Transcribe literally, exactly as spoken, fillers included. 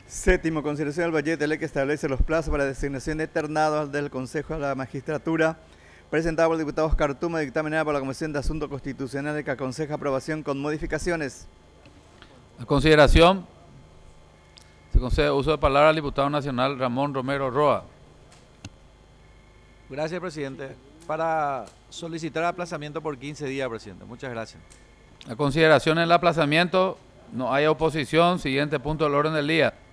Séptimo, consideración del proyecto de ley que establece los plazos para designación de ternados del Consejo de la Magistratura, presentado por el diputado Oscar Tuma, dictaminada por la Comisión de Asuntos Constitucionales, que aconseja aprobación con modificaciones. A consideración, se concede uso de palabra al diputado nacional Ramón Romero Roa. Gracias, presidente. Para solicitar aplazamiento por quince días, presidente. Muchas gracias. A consideración el aplazamiento, no hay oposición. Siguiente punto del orden del día.